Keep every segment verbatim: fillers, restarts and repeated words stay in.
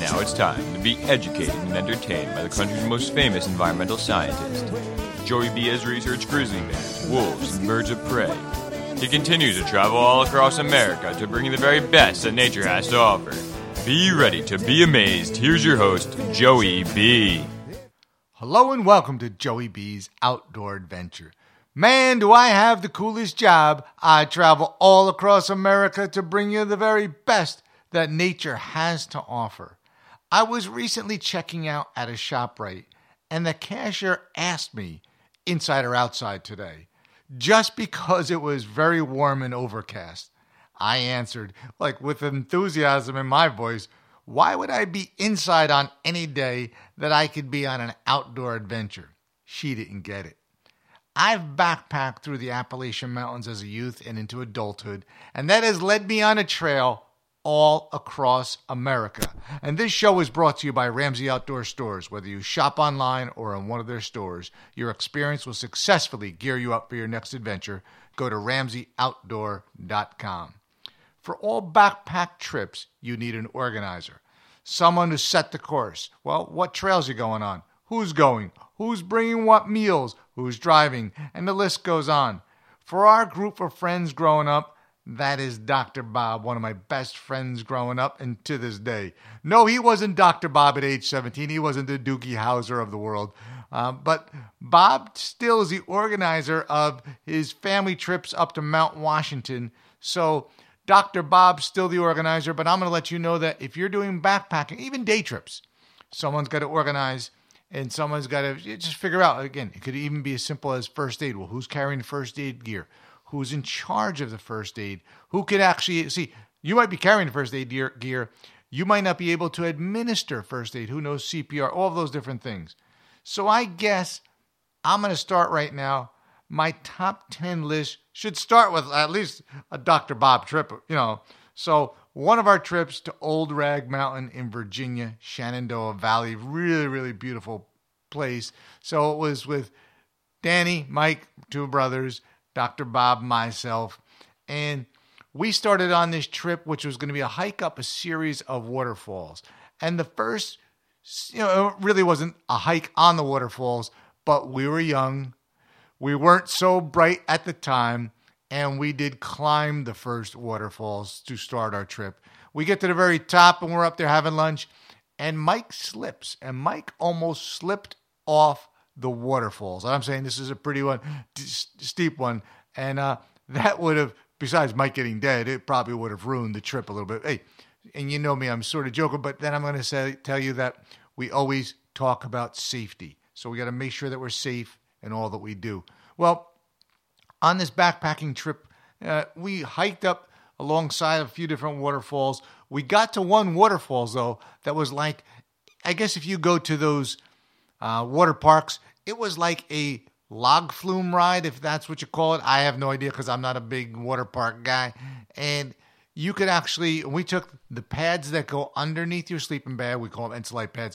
Now it's time to be educated and entertained by the country's most famous environmental scientist. Joey B has researched grizzly bears, wolves, and birds of prey. He continues to travel all across America to bring you the very best that nature has to offer. Be ready to be amazed. Here's your host, Joey B. Hello and welcome to Joey B's Outdoor Adventure. Man, do I have the coolest job. I travel all across America to bring you the very best that nature has to offer. I was recently checking out at a ShopRite, and the cashier asked me, inside or outside today, just because it was very warm and overcast. I answered, like with enthusiasm in my voice, why would I be inside on any day that I could be on an outdoor adventure? She didn't get it. I've backpacked through the Appalachian Mountains as a youth and into adulthood, and that has led me on a trail all across America. And this show is brought to you by Ramsey Outdoor Stores. Whether you shop online or in one of their stores, your experience will successfully gear you up for your next adventure. Go to ramsey outdoor dot com. For all backpack trips, you need an organizer, someone to set the course. Well, what trails are you going on? Who's going? Who's bringing what meals? Who's driving? And the list goes on. For our group of friends growing up, that is Doctor Bob, one of my best friends growing up and to this day. No, he wasn't Doctor Bob at age seventeen. He wasn't the Doogie Howser of the world. Um, but Bob still is the organizer of his family trips up to Mount Washington. So Doctor Bob's still the organizer, but I'm going to let you know that if you're doing backpacking, even day trips, someone's got to organize and someone's got to just figure out. Again, it could even be as simple as first aid. Well, who's carrying first aid gear? Who's in charge of the first aid? Who can actually, see, you might be carrying first aid gear, gear. You might not be able to administer first aid. Who knows C P R? All of those different things. So I guess I'm going to start right now. My top ten list should start with at least a Doctor Bob trip, you know. So one of our trips to Old Rag Mountain in Virginia, Shenandoah Valley, really, really beautiful place. So it was with Danny, Mike, two brothers, Doctor Bob, myself, and we started on this trip, which was going to be a hike up a series of waterfalls. And the first, you know, it really wasn't a hike on the waterfalls, but we were young. We weren't so bright at the time, and we did climb the first waterfalls to start our trip. We get to the very top, and we're up there having lunch, and Mike slips, and Mike almost slipped off the waterfalls. I'm saying this is a pretty one, steep one, and uh, that would have, besides Mike getting dead, it probably would have ruined the trip a little bit. Hey, and you know me, I'm sort of joking, but then I'm going to say tell you that we always talk about safety, so we got to make sure that we're safe in all that we do. Well, on this backpacking trip, uh, we hiked up alongside a few different waterfalls. We got to one waterfalls, though, that was like, I guess if you go to those Uh, water parks, it was like a log flume ride, if that's what you call it. I have no idea because I'm not a big water park guy. And you could actually, we took the pads that go underneath your sleeping bag, we call them Ensilite pads,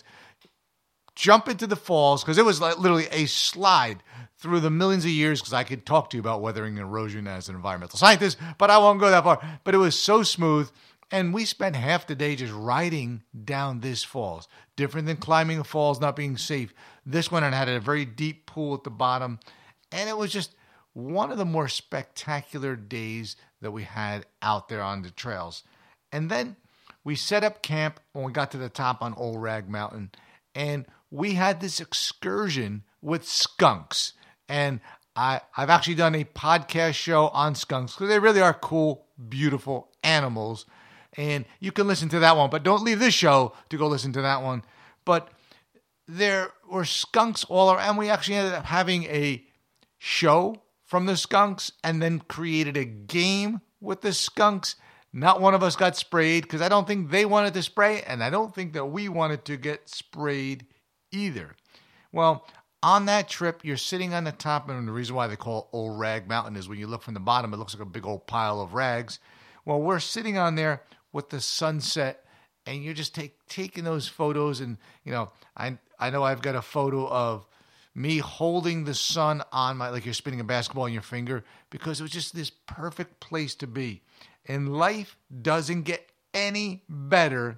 jump into the falls, because it was like literally a slide through the millions of years, because I could talk to you about weathering and erosion as an environmental scientist, but I won't go that far. But it was so smooth. And we spent half the day just riding down this falls. Different than climbing a falls, not being safe. This one had a very deep pool at the bottom. And it was just one of the more spectacular days that we had out there on the trails. And then we set up camp when we got to the top on Old Rag Mountain. And we had this excursion with skunks. And I, I've actually done a podcast show on skunks because they really are cool, beautiful animals. And you can listen to that one, but don't leave this show to go listen to that one. But there were skunks all around. And we actually ended up having a show from the skunks and then created a game with the skunks. Not one of us got sprayed because I don't think they wanted to spray, and I don't think that we wanted to get sprayed either. Well, on that trip, you're sitting on the top, and the reason why they call it Old Rag Mountain is when you look from the bottom, it looks like a big old pile of rags. Well, we're sitting on there with the sunset, and you're just take, taking those photos. And, you know, I I know I've got a photo of me holding the sun on my, like you're spinning a basketball in your finger, because it was just this perfect place to be. And life doesn't get any better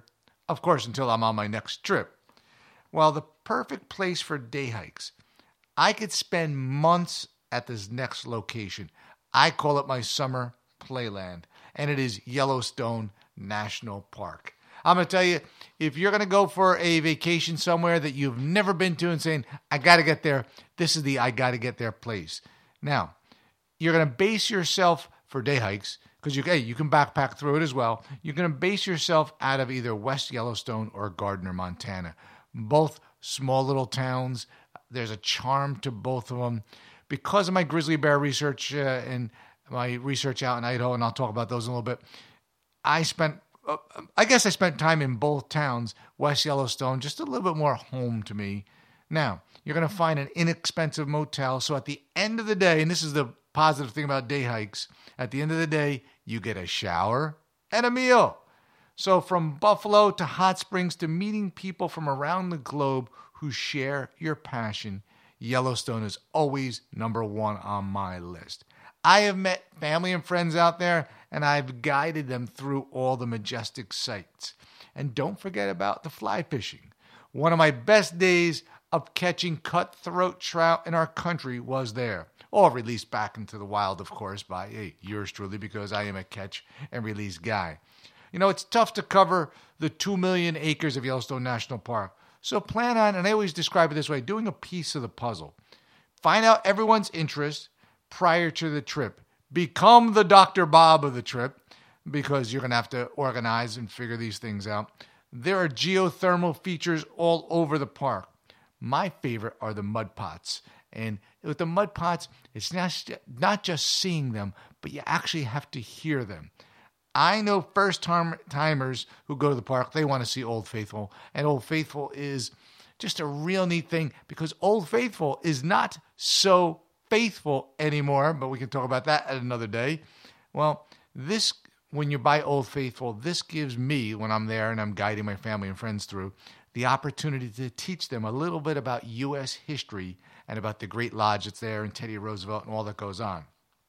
of course, until I'm on my next trip. Well, the perfect place for day hikes. I could spend months at this next location. I call it my summer playland, and it is Yellowstone National Park. I'm going to tell you, if you're going to go for a vacation somewhere that you've never been to and saying, I got to get there, this is the I got to get there place. Now, you're going to base yourself for day hikes, because you, hey, you can backpack through it as well. You're going to base yourself out of either West Yellowstone or Gardner, Montana. Both small little towns. There's a charm to both of them. Because of my grizzly bear research uh, and my research out in Idaho, and I'll talk about those in a little bit, I spent, uh, I guess I spent time in both towns. West Yellowstone, just a little bit more home to me. Now, you're going to find an inexpensive motel. So at the end of the day, and this is the positive thing about day hikes, at the end of the day, you get a shower and a meal. So from Buffalo to Hot Springs to meeting people from around the globe who share your passion, Yellowstone is always number one on my list. I have met family and friends out there, and I've guided them through all the majestic sights. And don't forget about the fly fishing. One of my best days of catching cutthroat trout in our country was there. Or released back into the wild, of course, by hey, yours truly, because I am a catch and release guy. You know, it's tough to cover the two million acres of Yellowstone National Park. So plan on, and I always describe it this way, doing a piece of the puzzle. Find out everyone's interest prior to the trip. Become the Doctor Bob of the trip, because you're going to have to organize and figure these things out. There are geothermal features all over the park. My favorite are the mud pots. And with the mud pots, it's not, not just seeing them, but you actually have to hear them. I know first-timers who go to the park, they want to see Old Faithful. And Old Faithful is just a real neat thing, because Old Faithful is not so faithful anymore, but we can talk about that at another day. Well, this, when you buy Old Faithful, this gives me, when I'm there and I'm guiding my family and friends through, the opportunity to teach them a little bit about U S history and about the Great Lodge that's there and Teddy Roosevelt and all that goes on.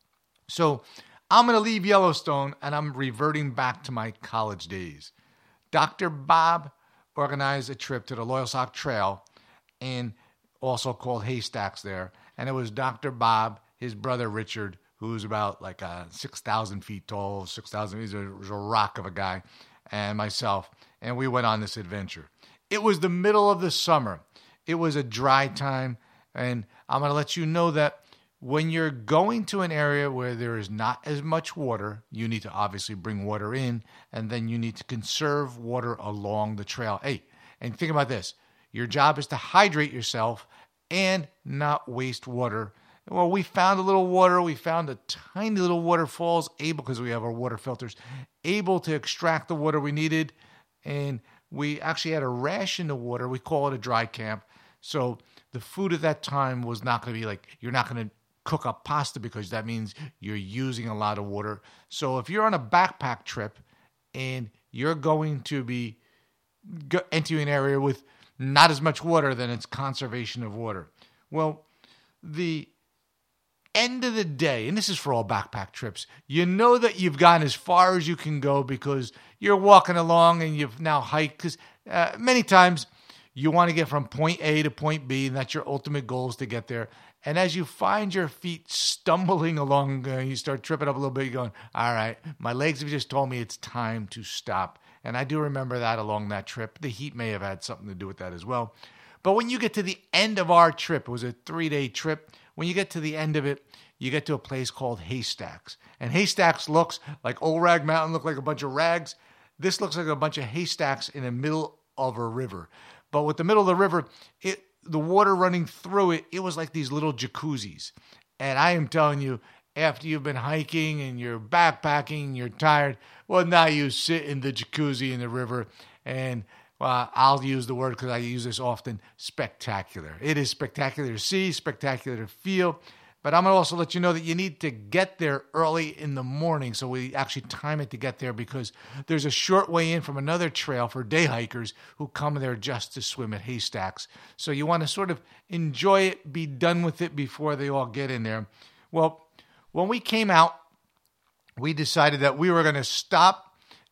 So I'm going to leave Yellowstone, and I'm reverting back to my college days. Doctor Bob organized a trip to the Loyalsock Trail, and also called Haystacks there. And it was Doctor Bob, his brother Richard, who's about like uh, six thousand feet tall, six thousand, he's a, he's a rock of a guy, and myself. And we went on this adventure. It was the middle of the summer. It was a dry time, and I'm going to let you know that when you're going to an area where there is not as much water, you need to obviously bring water in, and then you need to conserve water along the trail. Hey, and think about this. Your job is to hydrate yourself and not waste water. Well, we found a little water. We found a tiny little waterfalls, able, because we have our water filters, able to extract the water we needed. And we actually had a ration of water. We call it a dry camp. So the food at that time was not going to be like, you're not going to cook up pasta, because that means you're using a lot of water. So if you're on a backpack trip and you're going to be entering an area with not as much water, then it's conservation of water. Well, the end of the day, and this is for all backpack trips, you know that you've gone as far as you can go because you're walking along and you've now hiked. Because uh, many times you want to get from point A to point B, and that's your ultimate goal, is to get there. And as you find your feet stumbling along, uh, you start tripping up a little bit, you're going, all right, my legs have just told me it's time to stop. And I do remember that along that trip. The heat may have had something to do with that as well. But when you get to the end of our trip, it was a three-day trip. When you get to the end of it, you get to a place called Haystacks. And Haystacks looks like Old Rag Mountain, look like a bunch of rags. This looks like a bunch of haystacks in the middle of a river. But with the middle of the river, it the water running through it, it was like these little jacuzzis. And I am telling you, after you've been hiking and you're backpacking and you're tired, well, now you sit in the jacuzzi in the river, and well, I'll use the word because I use this often, spectacular. It is spectacular to see, spectacular to feel. But I'm going to also let you know that you need to get there early in the morning. So we actually time it to get there, because there's a short way in from another trail for day hikers who come there just to swim at Haystacks. So you want to sort of enjoy it, be done with it before they all get in there. Well, when we came out, we decided that we were going to stop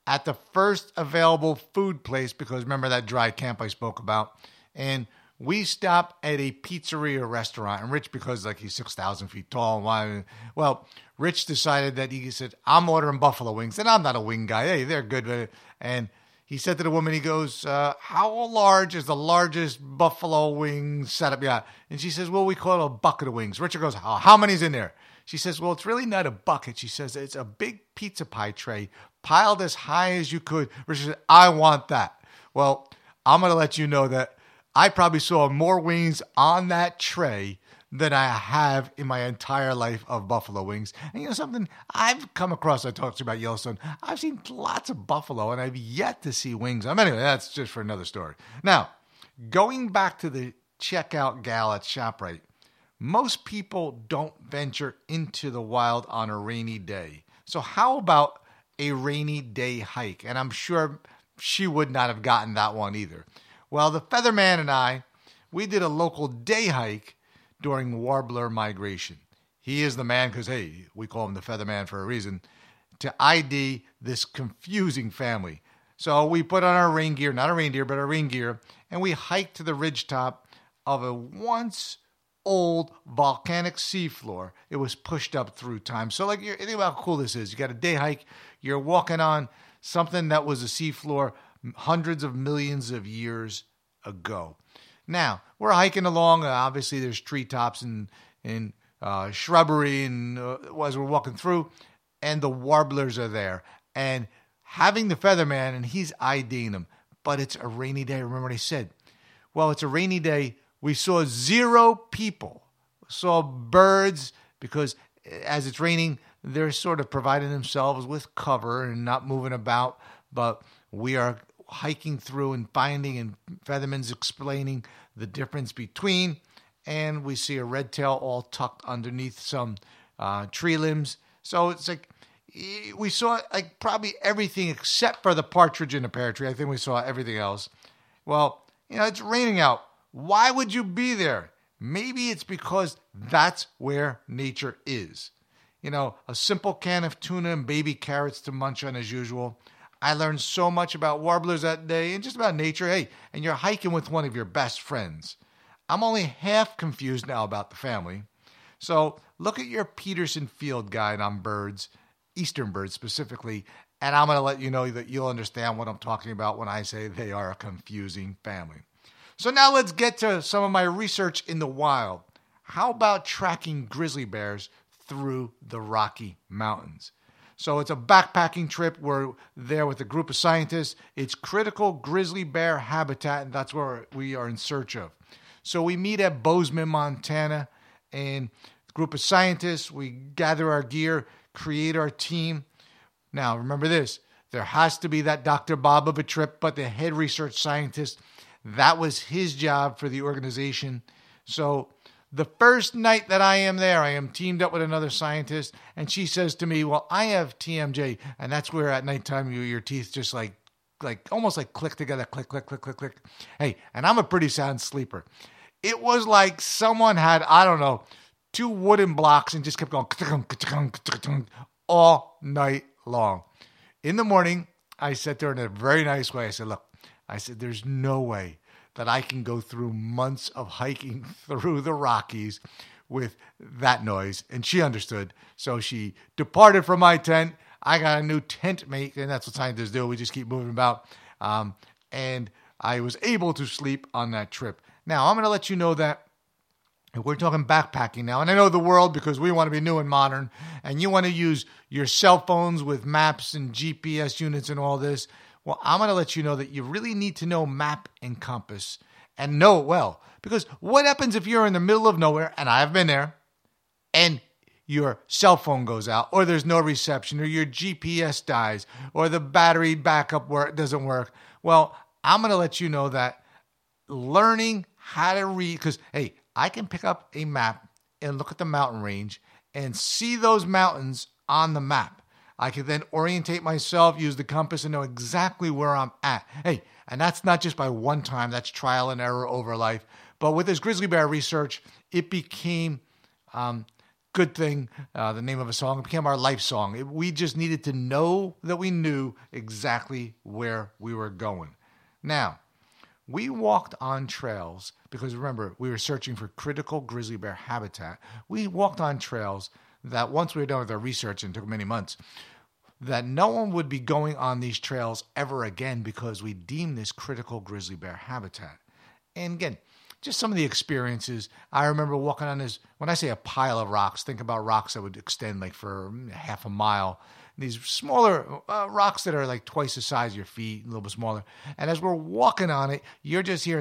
at the first available food place, because remember that dry camp I spoke about, and we stopped at a pizzeria restaurant. And Rich, because like he's six thousand feet tall, and why? Well, Rich decided that he said, I'm ordering buffalo wings, and I'm not a wing guy. Hey, they're good. And he said to the woman, he goes, uh, how large is the largest buffalo wing setup? Yeah. And she says, well, we call it a bucket of wings. Richard goes, oh, how many's in there? She says, well, it's really not a bucket. She says, it's a big pizza pie tray piled as high as you could. Richard said, I want that. Well, I'm going to let you know that I probably saw more wings on that tray than I have in my entire life of buffalo wings. And you know something? I've come across, I talked to you about Yellowstone, I've seen lots of buffalo, and I've yet to see wings. Um, anyway, that's just for another story. Now, going back to the checkout gal at ShopRite, most people don't venture into the wild on a rainy day. So how about a rainy day hike? And I'm sure she would not have gotten that one either. Well, the Featherman and I, we did a local day hike during warbler migration. He is the man because, hey, we call him the Featherman for a reason, to I D this confusing family. So we put on our rain gear, not a reindeer, but our rain gear, and we hiked to the ridgetop of a once old volcanic seafloor. It was pushed up through time. So like, you're, think about how cool this is. You got a day hike, you're walking on something that was a seafloor hundreds of millions of years ago. Now, we're hiking along. Uh, obviously, there's treetops and, and uh, shrubbery and uh, as we're walking through, and the warblers are there. And having the Featherman, and he's IDing them, but it's a rainy day. Remember what I said? Well, it's a rainy day. We saw zero people. Saw birds because as it's raining, they're sort of providing themselves with cover and not moving about. But we are hiking through and finding, and Featherman's explaining the difference between, and we see a red tail all tucked underneath some uh, tree limbs. So it's like we saw like probably everything except for the partridge in the pear tree. I think we saw everything else. Well, you know, it's raining out. Why would you be there? Maybe it's because that's where nature is. You know, a simple can of tuna and baby carrots to munch on as usual. I learned so much about warblers that day and just about nature. Hey, and you're hiking with one of your best friends. I'm only half confused now about the family. So look at your Peterson Field guide on birds, eastern birds specifically, and I'm going to let you know that you'll understand what I'm talking about when I say they are a confusing family. So now let's get to some of my research in the wild. How about tracking grizzly bears through the Rocky Mountains? So it's a backpacking trip. We're there with a group of scientists. It's critical grizzly bear habitat, and that's where we are in search of. So we meet at Bozeman, Montana, and a group of scientists. We gather our gear, create our team. Now, remember this. There has to be that Doctor Bob of a trip, but the head research scientist, that was his job for the organization. So the first night that I am there, I am teamed up with another scientist, and she says to me, well, I have T M J, and that's where at nighttime you, your teeth just like, like almost like click together, click, click, click, click, click. Hey, and I'm a pretty sound sleeper. It was like someone had, I don't know, two wooden blocks and just kept going all night long. In the morning, I said to her in a very nice way, I said, look, I said, there's no way that I can go through months of hiking through the Rockies with that noise. And she understood. So she departed from my tent. I got a new tent mate, and that's what scientists do. We just keep moving about. Um, and I was able to sleep on that trip. Now, I'm going to let you know that we're talking backpacking now. And I know the world, because we want to be new and modern, and you want to use your cell phones with maps and G P S units and all this. Well, I'm going to let you know that you really need to know map and compass and know it well. Because what happens if you're in the middle of nowhere, and I've been there, and your cell phone goes out, or there's no reception, or your G P S dies, or the battery backup work doesn't work? Well, I'm going to let you know that learning how to read, because, hey, I can pick up a map and look at the mountain range and see those mountains on the map. I can then orientate myself, use the compass, and know exactly where I'm at. Hey, and that's not just by one time. That's trial and error over life. But with this grizzly bear research, it became um, good thing, uh, the name of a song. It became our life song. It, we just needed to know that we knew exactly where we were going. Now, we walked on trails because, remember, we were searching for critical grizzly bear habitat. We walked on trails that once we were done with our research, and it took many months, that no one would be going on these trails ever again because we deemed this critical grizzly bear habitat. And again, just some of the experiences. I remember walking on this, when I say a pile of rocks, think about rocks that would extend like for half a mile. These smaller uh, rocks that are like twice the size of your feet, a little bit smaller. And as we're walking on it, you're just hearing,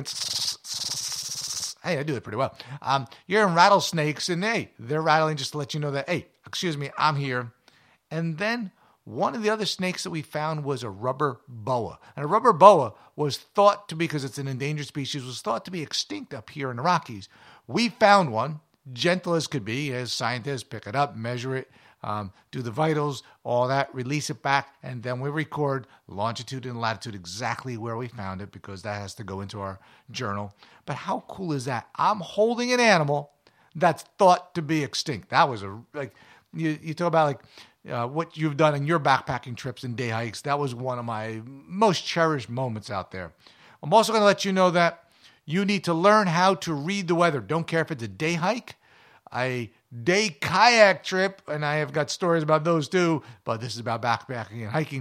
hey, I do it pretty well. Um, you're hearing rattlesnakes, and hey, they're rattling just to let you know that, hey, excuse me, I'm here. And then one of the other snakes that we found was a rubber boa. And a rubber boa was thought to be, because it's an endangered species, was thought to be extinct up here in the Rockies. We found one, gentle as could be, as scientists pick it up, measure it, um, do the vitals, all that, release it back, and then we record longitude and latitude exactly where we found it, because that has to go into our journal. But how cool is that? I'm holding an animal that's thought to be extinct. That was a, like, you, you talk about like, Uh, what you've done in your backpacking trips and day hikes. That was one of my most cherished moments out there. I'm also going to let you know that you need to learn how to read the weather. Don't care if it's a day hike, a day kayak trip, and I have got stories about those too, but this is about backpacking and hiking,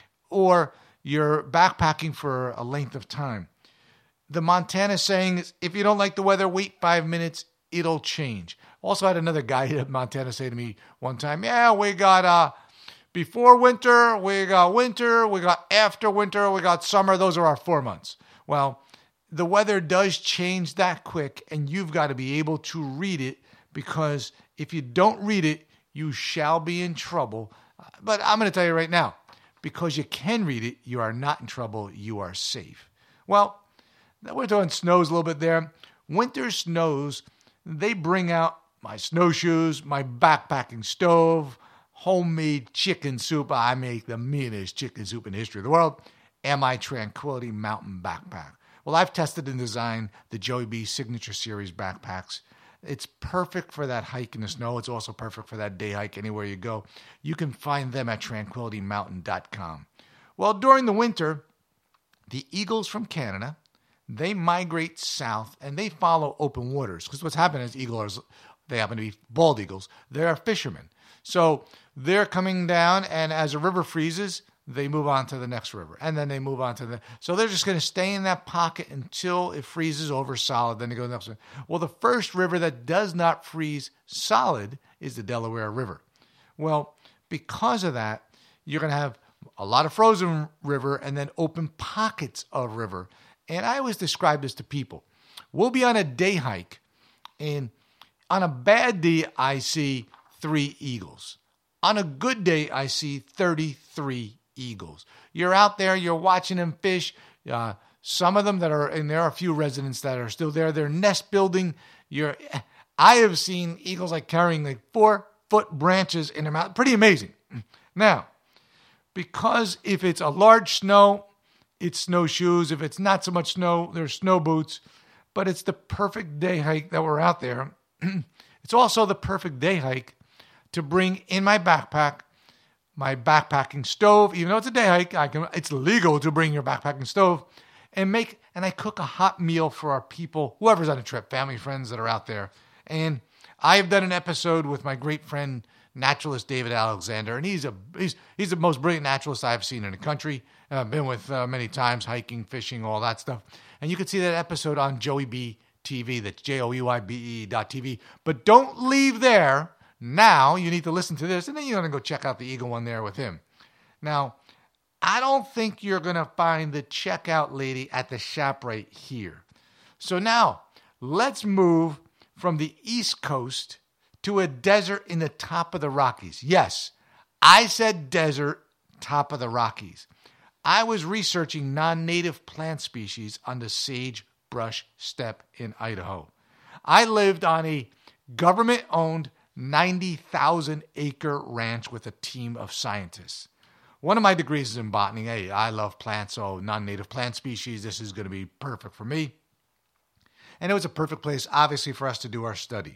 or you're backpacking for a length of time. The Montana saying is, if you don't like the weather, wait five minutes, it'll change. Also had another guy in Montana say to me one time, yeah, we got uh, before winter, we got winter, we got after winter, we got summer. Those are our four months. Well, the weather does change that quick, and you've got to be able to read it, because if you don't read it, you shall be in trouble. But I'm going to tell you right now, because you can read it, you are not in trouble. You are safe. Well, we're doing snows a little bit there. Winter snows, they bring out my snowshoes, my backpacking stove, homemade chicken soup. I make the meanest chicken soup in the history of the world, and my Tranquility Mountain backpack. Well, I've tested and designed the Joey B Signature Series backpacks. It's perfect for that hike in the snow. It's also perfect for that day hike anywhere you go. You can find them at tranquility mountain dot com. Well, during the winter, the eagles from Canada, they migrate south and they follow open waters, because what's happening is eagles, they happen to be bald eagles. They're fishermen. So they're coming down, and as a river freezes, they move on to the next river. And then they move on to the... So they're just going to stay in that pocket until it freezes over solid. Then they go to the next one. Well, the first river that does not freeze solid is the Delaware River. Well, because of that, you're going to have a lot of frozen river and then open pockets of river. And I always describe this to people. We'll be on a day hike, and on a bad day, I see three eagles. On a good day, I see thirty-three eagles. You're out there, you're watching them fish. Uh, some of them that are, and there are a few residents that are still there. They're nest building. You're, I have seen eagles like carrying like four foot branches in their mouth. Pretty amazing. Now, because if it's a large snow, it's snowshoes. If it's not so much snow, there's snow boots. But it's the perfect day hike that we're out there. It's also the perfect day hike to bring in my backpack, my backpacking stove. Even though it's a day hike, I can, it's legal to bring your backpacking stove, and make, and I cook a hot meal for our people, whoever's on a trip, family, friends that are out there. And I've done an episode with my great friend, naturalist David Alexander, and he's a he's he's the most brilliant naturalist I've seen in the country. And I've been with uh, many times, hiking, fishing, all that stuff. And you can see that episode on Joey B T V. That's J O E Y B E dot T V. But don't leave there. Now you need to listen to this, and then you're going to go check out the eagle one there with him. Now, I don't think you're going to find the checkout lady at the shop right here. So now, let's move from the East Coast to a desert in the top of the Rockies. Yes, I said desert, top of the Rockies. I was researching non-native plant species on the sagebrush steppe in Idaho. I lived on a government-owned ninety thousand acre ranch with a team of scientists. One of my degrees is in botany. Hey, I love plants, so non-native plant species, this is going to be perfect for me. And it was a perfect place, obviously, for us to do our study.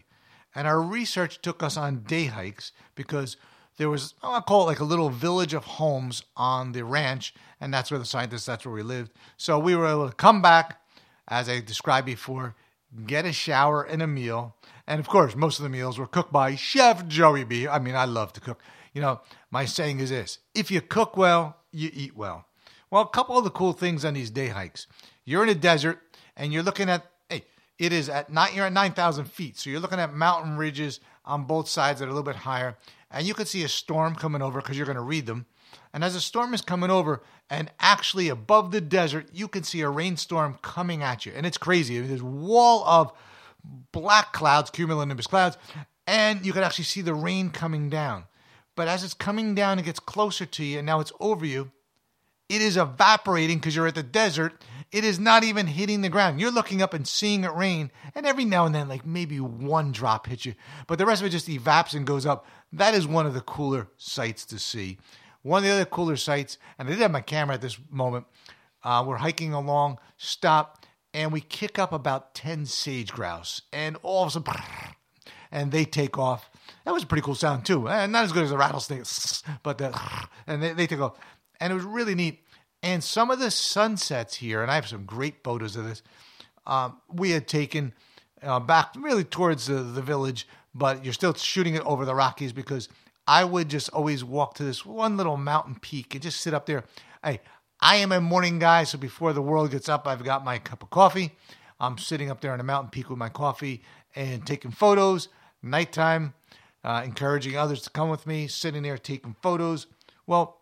And our research took us on day hikes because there was, I'll call it like a little village of homes on the ranch, and that's where the scientists, that's where we lived. So we were able to come back, as I described before, get a shower and a meal. And of course, most of the meals were cooked by Chef Joey B. I mean, I love to cook. You know, my saying is this: if you cook well, you eat well. Well, a couple of the cool things on these day hikes. You're in a desert and you're looking at, hey, it is at nine, you're at nine thousand feet. So you're looking at mountain ridges on both sides that are a little bit higher. And you can see a storm coming over because you're going to read them. And as a storm is coming over, and actually above the desert, you can see a rainstorm coming at you. And it's crazy. There's a wall of black clouds, cumulonimbus clouds, and you can actually see the rain coming down. But as it's coming down, it gets closer to you, and now it's over you. It is evaporating because you're at the desert. It is not even hitting the ground. You're looking up and seeing it rain, and every now and then, like maybe one drop hits you, but the rest of it just evaps and goes up. That is one of the cooler sights to see. One of the other cooler sights, and I did have my camera at this moment, uh, we're hiking along, stop, and we kick up about ten sage grouse, and all of a sudden, and they take off. That was a pretty cool sound too. And not as good as a rattlesnake, but the, and they, they take off. And it was really neat. And some of the sunsets here, and I have some great photos of this, um, we had taken uh, back really towards the, the village, but you're still shooting it over the Rockies because I would just always walk to this one little mountain peak and just sit up there. Hey, I am a morning guy, so before the world gets up, I've got my cup of coffee. I'm sitting up there on a mountain peak with my coffee and taking photos. Nighttime, uh, encouraging others to come with me, sitting there taking photos. Well,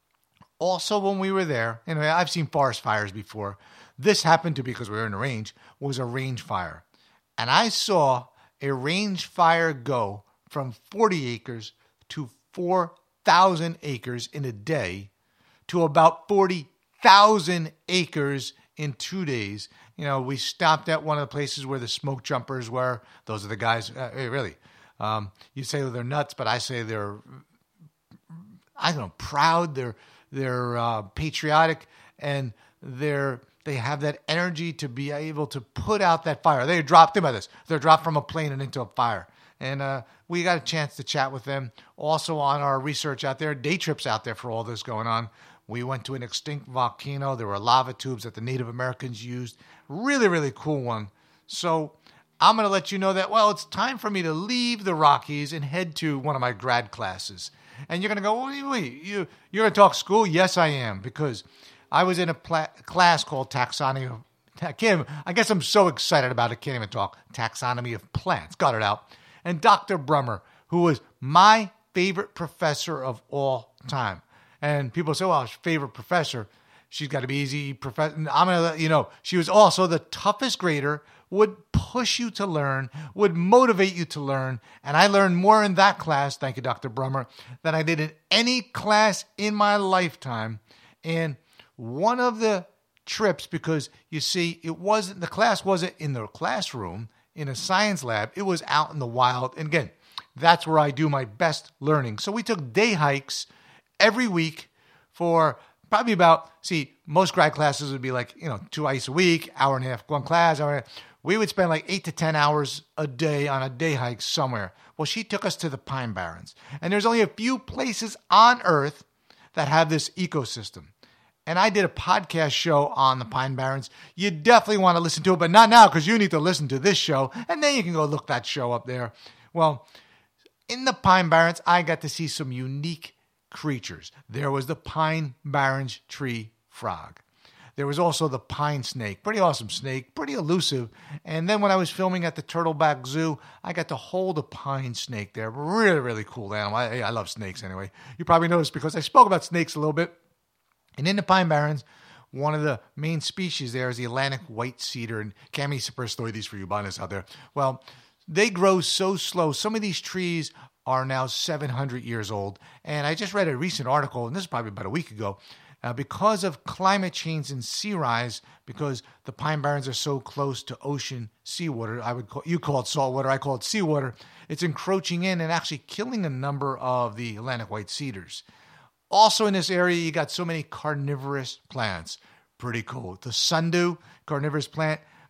also when we were there, you know, I've seen forest fires before. This happened to, because we were in a range, was a range fire. And I saw a range fire go from forty acres to four thousand acres in a day to about forty thousand acres in two days. You know, we stopped at one of the places where the smoke jumpers were. Those are the guys, uh, really. Um, you say they're nuts, but I say they're, I don't know, proud. They're they're uh, patriotic, and they're they have that energy to be able to put out that fire. They dropped, think about this, they're dropped from a plane and into a fire. And uh, we got a chance to chat with them. Also on our research out there, day trips out there for all this going on. We went to an extinct volcano. There were lava tubes that the Native Americans used. Really, really cool one. So I'm going to let you know that, well, it's time for me to leave the Rockies and head to one of my grad classes. And you're going to go, wait, wait, you, you're going to talk school? Yes, I am, because I was in a pla- class called Taxonomy of, I, can't, I guess I'm so excited about it, can't even talk, Taxonomy of Plants. Got it out. And Doctor Brummer, who was my favorite professor of all time. And people say, well, favorite professor, she's got to be easy. Professor. I'm going to let you know, she was also the toughest grader, would push you to learn, would motivate you to learn. And I learned more in that class, thank you, Doctor Brummer, than I did in any class in my lifetime. And one of the trips, because you see, it wasn't, the class wasn't in the classroom, in a science lab, it was out in the wild. And again, that's where I do my best learning. So we took day hikes every week for probably about, see, most grad classes would be like, you know, two ice a week, hour and a half, one class. Hour and a half. We would spend like eight to ten hours a day on a day hike somewhere. Well, she took us to the Pine Barrens. And there's only a few places on Earth that have this ecosystem. And I did a podcast show on the Pine Barrens. You definitely want to listen to it, but not now, because you need to listen to this show, and then you can go look that show up there. Well, in the Pine Barrens, I got to see some unique creatures. There was the Pine Barrens tree frog. There was also the pine snake. Pretty awesome snake, pretty elusive. And then when I was filming at the Turtleback Zoo, I got to hold a pine snake there. Really, really cool animal. I, I love snakes anyway. You probably noticed because I spoke about snakes a little bit. And in the Pine Barrens, one of the main species there is the Atlantic white cedar. And Cami superstoides for you botanists out there. Well, they grow so slow. Some of these trees are now seven hundred years old. And I just read a recent article, and this is probably about a week ago, uh, because of climate change and sea rise, because the Pine Barrens are so close to ocean seawater, I would call, you call it saltwater, I call it seawater, it's encroaching in and actually killing a number of the Atlantic white cedars. Also in this area, you got so many carnivorous plants. Pretty cool. The sundew, carnivorous plant,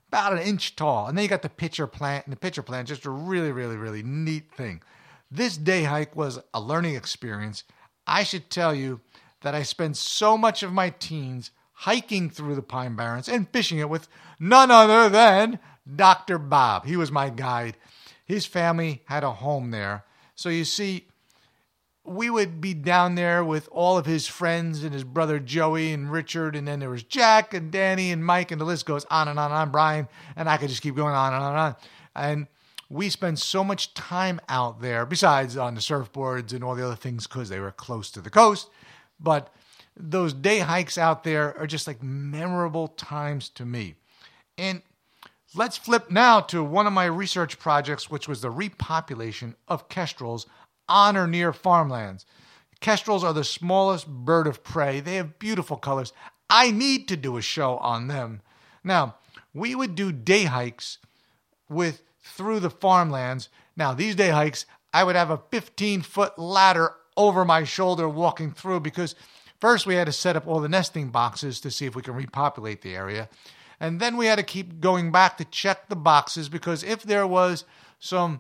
about an inch tall. And then you got the pitcher plant, and the pitcher plant, just a really, really, really neat thing. This day hike was a learning experience. I should tell you that I spent so much of my teens hiking through the Pine Barrens and fishing it with none other than Doctor Bob. He was my guide. His family had a home there. So you see, we would be down there with all of his friends and his brother Joey and Richard, and then there was Jack and Danny and Mike, and the list goes on and on and on, Brian, and I could just keep going on and on and on. And we spent so much time out there, besides on the surfboards and all the other things, because they were close to the coast. But those day hikes out there are just like memorable times to me. And let's flip now to one of my research projects, which was the repopulation of kestrels on or near farmlands. Kestrels are the smallest bird of prey. They have beautiful colors. I need to do a show on them. Now, we would do day hikes with through the farmlands. Now, these day hikes, I would have a fifteen-foot ladder over my shoulder walking through, because first we had to set up all the nesting boxes to see if we can repopulate the area. And then we had to keep going back to check the boxes, because if there was some,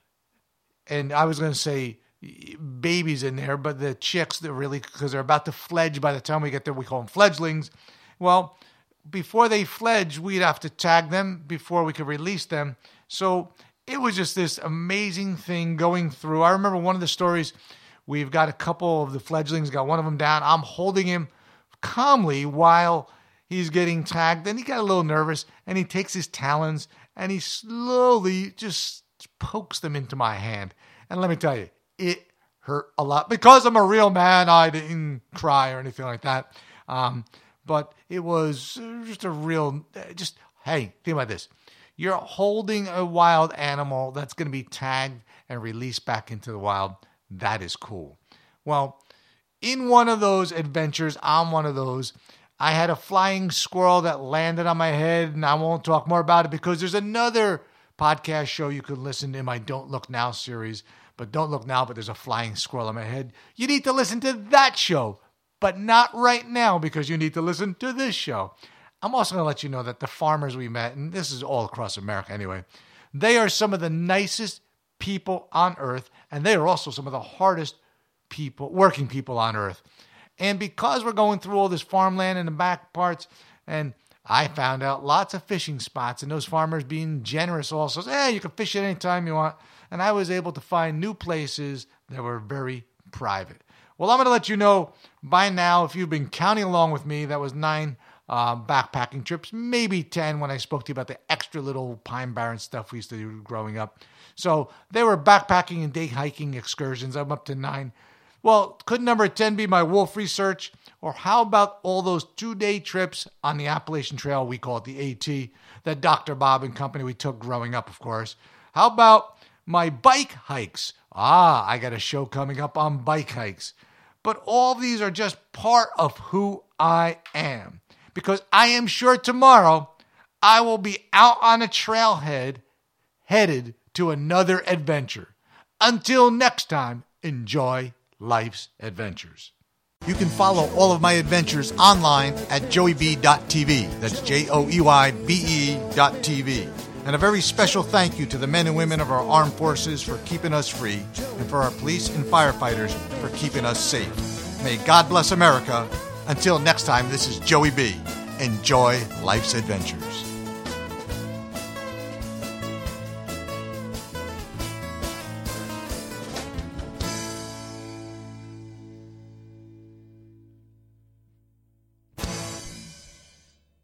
and I was going to say babies in there, but the chicks, that really, because they're about to fledge by the time we get there, we call them fledglings. Well, before they fledge, we'd have to tag them before we could release them. So it was just this amazing thing going through. I remember one of the stories, we've got a couple of the fledglings, got one of them down. I'm holding him calmly while he's getting tagged. Then he got a little nervous, and he takes his talons and he slowly just pokes them into my hand. And let me tell you, it hurt a lot. Because I'm a real man, I didn't cry or anything like that. Um, but it was just a real, just, hey, think about this. You're holding a wild animal that's going to be tagged and released back into the wild. That is cool. Well, in one of those adventures, on one of those, I had a flying squirrel that landed on my head, and I won't talk more about it because there's another podcast show you can listen to in my Don't Look Now series. But Don't Look Now, but there's a flying squirrel on my head. You need to listen to that show, but not right now, because you need to listen to this show. I'm also going to let you know that the farmers we met, and this is all across America anyway, they are some of the nicest people on earth, and they are also some of the hardest people, working people on earth. And because we're going through all this farmland in the back parts, and I found out lots of fishing spots, and those farmers being generous also, hey, you can fish at any time you want. And I was able to find new places that were very private. Well, I'm going to let you know by now, if you've been counting along with me, that was nine uh, backpacking trips, maybe ten when I spoke to you about the extra little Pine Barren stuff we used to do growing up. So they were backpacking and day hiking excursions. I'm up to nine. Well, could number ten be my wolf research? Or how about all those two-day trips on the Appalachian Trail, we call it the AT, that Doctor Bob and company we took growing up, of course. How about my bike hikes? Ah, I got a show coming up on bike hikes. But all of these are just part of who I am. Because I am sure tomorrow I will be out on a trailhead headed to another adventure. Until next time, enjoy life's adventures. You can follow all of my adventures online at joey b dot t v. That's J O E Y B E dot T V. And a very special thank you to the men and women of our armed forces for keeping us free, and for our police and firefighters for keeping us safe. May God bless America. Until next time, this is Joey B. Enjoy life's adventures.